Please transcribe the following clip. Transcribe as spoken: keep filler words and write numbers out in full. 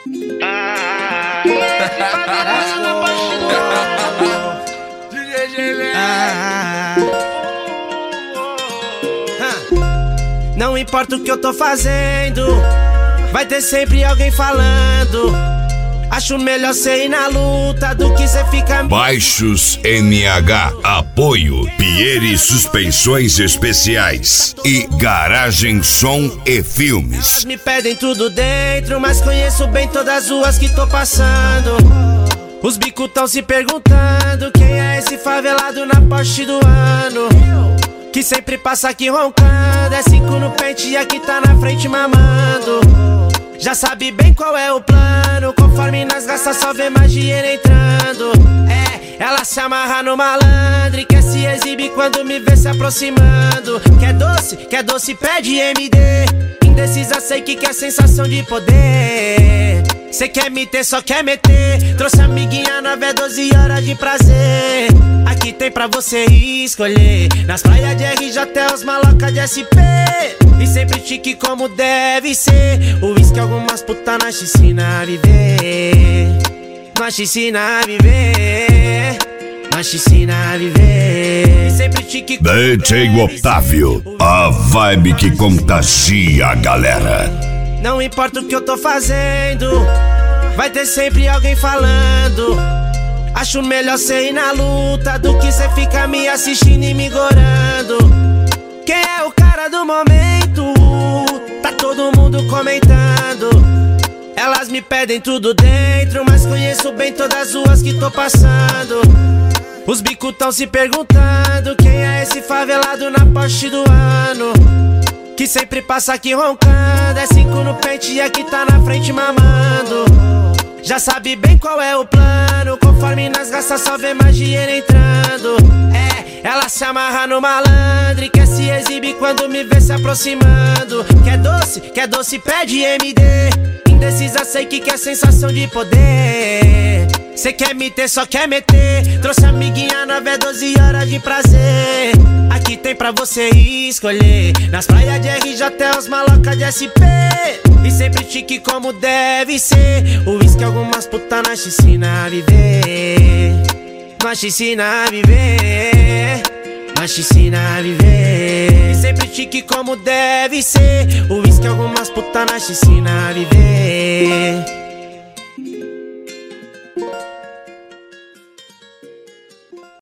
Ah, favelado na parte do D J G. Não importa o que eu tô fazendo, vai ter sempre alguém falando. Acho melhor cê ir na luta do que cê ficar... Baixos N H, apoio Pieri Suspensões Especiais e Garagem Som e Filmes. Elas me pedem tudo dentro, mas conheço bem todas as ruas que tô passando. Os bicos tão se perguntando quem é esse favelado na Porsche do ano, que sempre passa aqui roncando. É cinco no pente e aqui tá na frente mamando. Já sabe bem qual é o plano, conforme nas gastas só vê mais dinheiro entrando. É, ela se amarra no malandro e quer se exibir quando me vê se aproximando. Quer doce, quer doce, pede M D. Indecisa, sei que quer sensação de poder. Cê quer me ter, só quer meter. Trouxe amiguinha nove, doze horas de prazer. Aqui tem pra você escolher. Nas praias de R J, os maloca de S P. E sempre chique como deve ser. O uísque, algumas puta na piscina a viver. Na piscina a viver. Na piscina a viver. E sempre chique como D J Otávio, a vibe que contagia a galera. Não importa o que eu tô fazendo, vai ter sempre alguém falando. Acho melhor cê ir na luta do que cê ficar me assistindo e me gorando. Quem é o cara do momento? Tá todo mundo comentando. Elas me pedem tudo dentro, mas conheço bem todas as ruas que tô passando. Os bicos tão se perguntando quem é esse favelado na Porsche do ano, que sempre passa aqui roncando. É cinco no pente e aqui tá na frente mamando. Já sabe bem qual é o plano, conforme nas gastas só vê mais dinheiro entrando. É, ela se amarra no malandro e quer se exibir quando me vê se aproximando. Quer doce, quer doce, pede M D. Indecisa, sei que quer sensação de poder. Cê quer me ter, só quer meter. Trouxe amiguinha nove, doze horas de prazer. Aqui tem pra você escolher. Nas praias de R J, os maloca de S P. E sempre chique como deve ser. O uísque, algumas puta na piscina a viver. Na piscina a viver. Na piscina a viver. E sempre chique como deve ser. O uísque, algumas puta na piscina a viver.